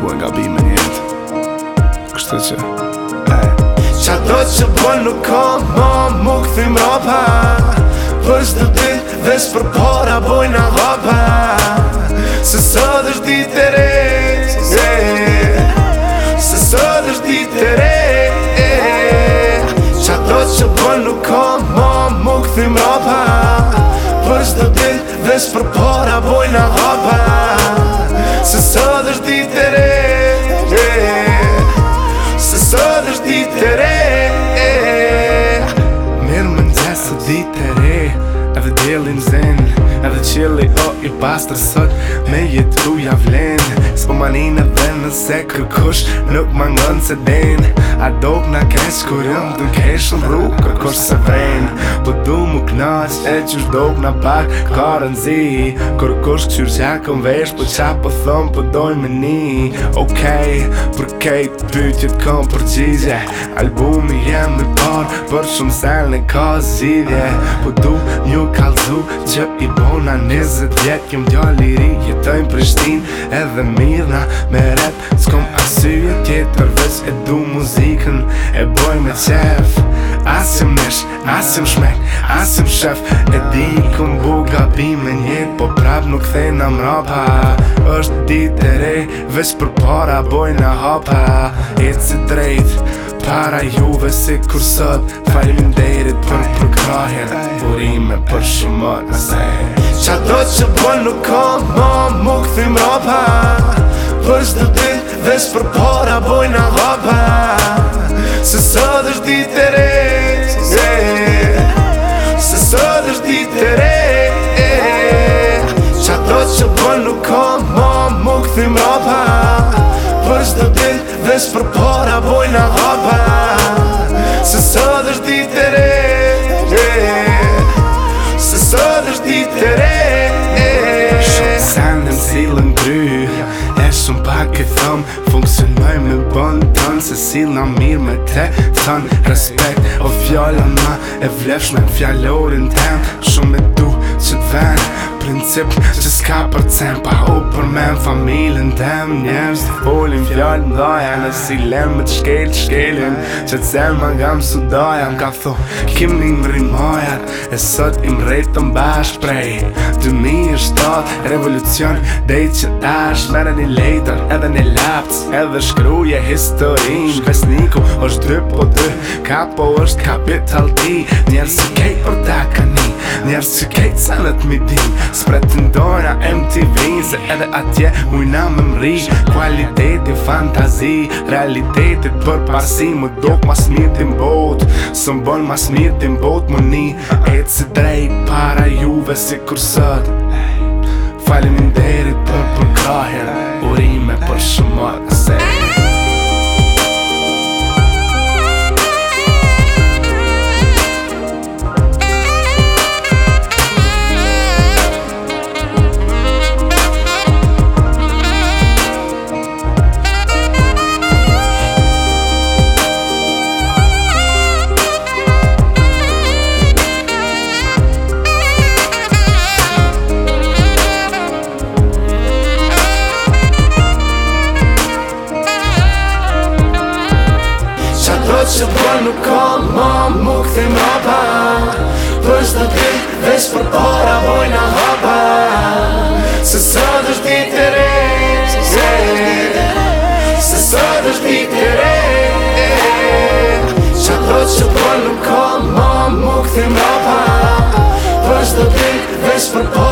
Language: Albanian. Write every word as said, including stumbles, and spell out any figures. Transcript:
s'bojnë gabime në jetë. Kështu që Qa do që bën nuk ka ma mu këthim rapa Për shdo dit veç për para bojna hapa Se sot është dit e re Se sot është dit e re Qa do që bën nuk ka ma mu këthim rapa Për shdo dit veç për para bojna hapa Se sot është dit e re Se sot është dit e re mirë më nëzë dit e re Edhe djelin zen Edhe qili o i pastër sot Me jetu javlen S'po manin edhe nëse kërkush Nuk mangon se den A dok na kesh kur jëm du kesh në rrug Kërkush se vren Po du mu knaq e qysh dok na pak Karën zi Kërkush këqyr qa këm vesh Po qa po thëm po doj me ni Okej Për kejt pytjet kom përgjigje Albumi jem i par Për shumë sel në ka zidje Po du nju kalzu Që i bona njëzet vjet Jem djall i ri jetojnë Prishtin Edhe mirna me rap S'kom asyje tjetër veç e du muzikën E boj me qef Asim nesh, asim shmek, asim shef E di këm bu gabime njet Po prap nuk thejna mrapa është dit e re Veç për para bojna hapa Ec e drejt Para juve si kur sot Faleminderit për përkrahen Burime për shumët nëse Qa do që bën nuk ka ma mu këthim rapa Për shdo dit veç për para bojna hapa Se sot është dit e re Se sot është dit e re Qa do që bën nuk ka ma mu këthim rapa Për shdo dit veç për para bojna hapa Se sot është dit e re Se sot është dit e re Shumë sen dhe m'silën gry E shumë pak e thëm Funksionoj me bën tën Se sila mirë me te tën Respekt o fjallë ma E vlefshme fjallorin tem Shumë e du që t'ven Princip që s'ka për cem Pa u për men familjen tem Njerës të folin fjallë mdoja Në si lem me t'shkel t'shkelin Që t'zel ma nga m'su doja M'ka tho kim një mrimojat E sot im rejtëm bashk prej dy mijë e shtatë Revolucion dej që tash Mere një lejtër edhe një lapc Edhe shkruje historin Besniku është dy po dy Kapo është kapital ti Njerës që kejt për ta kani Njerës që kejt sanet mi din Spretendojna M T V Se edhe atje mujna me mri Kualiteti, fantazi Realitetit për parsi Më dok mas mirë t'im bot Së mbon mas mirë t'im bot më ni E si drejt para juve si kur sot Faleminderit për përkrahen Urime për shumët se Që bën nuk ka ma mu këthim rapa Për shdo dit veç për para bojna hapa Se sot është dit e re Se sot është dit e re Qa do që bën nuk ka ma mu këthim rapa Për shdo dit veç për para